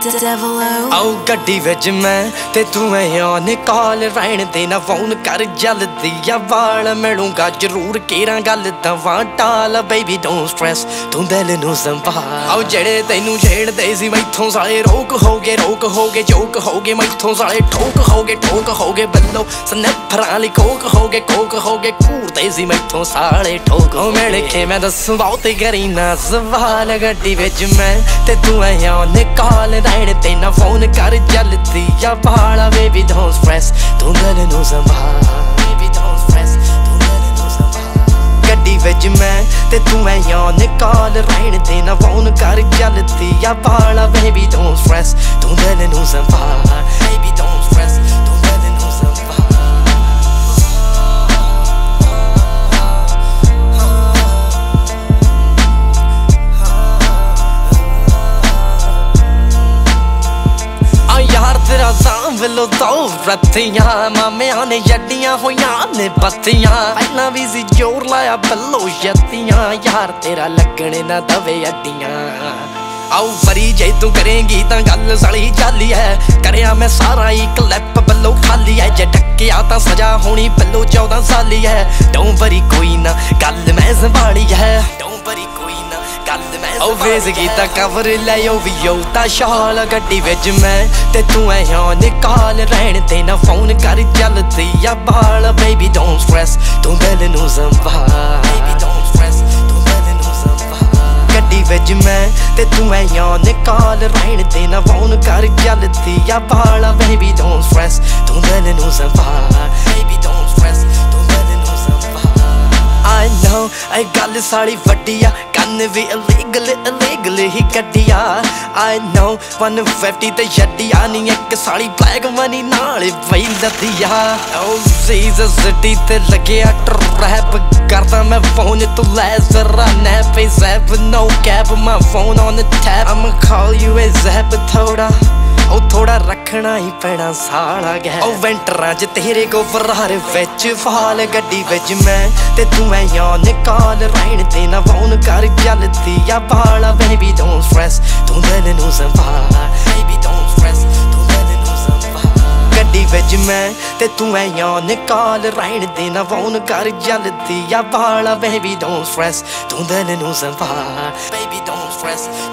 ਆਉ ਗੱਡੀ ਵਿੱਚ ਮੈਂ ਤੇ ਤੂੰ ਐ ਔਨ ਕਾਲ ਰਹਿਣ ਦੇ ਨਾ ਫੋਨ ਕਰ ਜਲਦੀ ਆ ਵਾਲ ਮਿਲੂੰਗਾ ਜ਼ਰੂਰ ਕੇਰਾਂ ਗੱਲ ਦਵਾਂ ਟਾਲ ਬੇਬੀ ਡੋਂਟ ਸਟ੍ਰੈਸ ਤੂੰ ਦਿਲ ਨੂੰ ਸੰਭਾਲ ਆਉ ਜਿਹੜੇ ਤੈਨੂੰ ਛੇੜਦੇ ਸੀ ਮੈਥੋਂ ਸਾਲੇ ਰੋਕ ਹੋ ਗਏ ਜੋਕ ਹੋ ਗਏ ਮੈਥੋਂ ਸਾਲੇ ਠੋਕ ਹੋ ਗਏ ਬੱਲੋ ਸਨੈਪਰਾਂ ਲਈ ਕੋਕ ਹੋ ਗਏ ਘੂਰਦੇ ਸੀ ਮੈਥੋਂ ਸਾਲੇ ਠੋਕ ਹੋ ਮਿਲ ਕੇ ਮੈਂ ਦੱਸੂ ਬਹੁਤ ਕਰੀ ਨਾ ਸਵਾਲ ਗੱਡੀ ਵਿੱਚ ਮੈਂ ਤੇ ਤੂੰ ਐ ਔਨ ਕਾਲ ਰਹਿਣ ਤੇ ਨਾ ਫੋਨ ਕਰ ਜਲਦੀ ਆ ਵਾਲ ਬੇਬੀ ਡੋਂਟ ਸਟ੍ਰੈਸ ਤੂੰ ਦਿਲ ਨੂੰ ਸੰਭਾਲ ਬੇਬੀ ਡੋਂਟ ਸਟ੍ਰੈਸ ਤੂੰ ਦਿਲ ਨੂੰ ਸੰਭਾਲ ਗੱਡੀ ਵਿੱਚ ਮੈਂ ਤੇ ਤੂੰ ਐ ਔਨ ਕਾਲ ਰਹਿਣ ਤੇ ਨਾ ਫੋਨ ਕਰ ਜਲਦੀ ਆ ਵਾਲ ਬੇਬੀ ਡੋਂਟ ਸਟ੍ਰੈਸ ਤੂੰ ਦਿਲ ਨੂੰ ਸੰਭਾਲ ਬੇਬੀ ਡੋਂਟ ਸਟ੍ਰੈਸ ਤੂੰ ਦਿਲ ਨੂੰ ਸੰਭਾਲ ਤੇਰਾ ਜ਼ਾਮ ਵੱਲੋਂ ਦੋ ਰੱਤੀਆਂ ਮਾਮਿਆਂ ਨੇ ਜੱਡੀਆਂ ਹੋਈਆਂ ਨੇ ਬੱਤੀਆਂ ਪਹਿਲਾਂ ਵੀ ਸੀ ਜ਼ੋਰ ਲਾਇਆ ਬੱਲੋ ਯੱਤੀਆਂ ਯਾਰ ਤੇਰਾ ਲੱਗਣੇ ਨਾ ਦਵੇ ਅੱਡੀਆਂ ਆਉ ਫਰੀ ਜੇ ਤੂੰ ਕਰੇਂਗੀ ਤਾਂ ਗੱਲ ਸਲੀ ਚਾਲੀ ਹੈ ਕਰਿਆ ਮੈਂ ਸਾਰਾ ਹੀ ਕਲਿੱਪ ਬੱਲੋ ਖਾਲੀ ਹੈ ਜੇ ਟੱਕਿਆ ਤਾਂ ਸਜ਼ਾ ਹੋਣੀ ਬੱਲੋ 14 ਸਾਲੀ ਹੈ ਡੋਂਟ ਵਰੀ ਕੋਈ ਨਾ ਗੱਲ ਮੈਂ ਸੰਭਾਲੀ ਹੈ ਡੋਂਟ ਵਰੀ ਕੋਈ ਨਾ ਗੱਲ ਮੈਂ ਉਹ ਵੇਸ ਕੀਤਾ ਕਵਰ ਲੈ ਉਹ ਵੀ ਤਾਂ ਸ਼ਾਲ ਗੱਡੀ ਵਿੱਚ ਮੈਂ ਤੇ ਤੂੰ ਐ ਔਨ ਕਾਲ ਰਹਿਣ ਤੇ ਨਾ ਫੋਨ ਕਰ ਜਲਦੀ ਆ ਬਾਲ ਬੇਬੀ ਡੋਂਟ ਸਟ੍ਰੈਸ ਤੂੰ ਦਿਲ ਨੂੰ ਸੰਭਾਲ ਬੇਬੀ ਡੋਂਟ ਸਟ੍ਰੈਸ ਤੂੰ ਦਿਲ ਨੂੰ ਸੰਭਾਲ ਗੱਡੀ ਵਿੱਚ ਮੈਂ ਤੇ ਤੂੰ ਐ ਔਨ ਕਾਲ ਰਹਿਣ ਤੇ ਨਾ ਫੋਨ ਕਰ ਜਲਦੀ ਆ ਬਾਲ ਬੇਬੀ ਡੋਂਟ ਸਟ੍ਰੈਸ ਤੂੰ ਦਿਲ ਨੂੰ ਸੰਭਾਲ ਬੇਬੀ ਡੋਂਟ ਸਟ੍ਰੈਸ ਤੂੰ ਦਿਲ ਨੂੰ ਸੰਭਾਲ I know I ਗੱਲ ਸਾਲੀ ਵੱਡੀ ਆ ਕੰਨ ਵੀ illegal ਹੀ ਕੱਢਿਆ I know 150 ਤੇ ਛੱਡਿਆ ਨੀ ਇੱਕ ਸਾਲੀ ਬਲੈਕ ਮਨੀ ਨਾਲ ਪਈ ਲੱਦੀਆ ਓ ਜੀਸਸ ਸਿਟੀ ਤੇ ਲੱਗਿਆ ਟਰੈਪ ਕਰਦਾ ਮੈਂ ਫੋਨ ਤੂੰ ਲੈ ਜ਼ਰਾ nap zap no cap my phone on the tap I'ma call you a zap ਥੋੜਾ ਉਹ ਥੋੜਾ ਰੱਖਣਾ ਹੀ ਪੈਣਾ ਸਾਲਾ ਗੈ ਉਹ ਵਿੰਟਰਾਂ 'ਚ ਤੇਰੇ ਕੋ ਫਰਾਰ ਵਿੱਚ ਫਾਲ ਗੱਡੀ ਵਿੱਚ ਮੈਂ ਤੇ ਤੂੰ ਐ ਔਨ ਕਾਲ ਰਹਿਣ ਤੇ ਨਾ ਫੋਨ ਕਰ ਜਲਦੀ ਆ ਵਾਲ ਬੇਬੀ ਡੋਂਟ ਸਟ੍ਰੈਸ ਤੂੰ ਦਿਲ ਨੂੰ ਸੰਭਾਲ ਬੇਬੀ ਡੋਂਟ ਸਟ੍ਰੈਸ ਤੂੰ ਦਿਲ ਨੂੰ ਸੰਭਾਲ ਗੱਡੀ ਵਿੱਚ ਮੈਂ ਤੇ ਤੂੰ ਐ ਔਨ ਕਾਲ ਰਹਿਣ ਤੇ ਨਾ ਫੋਨ ਕਰ ਜਲਦੀ ਆ ਵਾਲ ਬੇਬੀ ਡੋਂਟ ਸਟ੍ਰੈਸ ਤੂੰ ਦਿਲ ਨੂੰ ਸੰਭਾਲ ਬੇਬੀ ਡੋਂਟ ਸਟ੍ਰੈਸ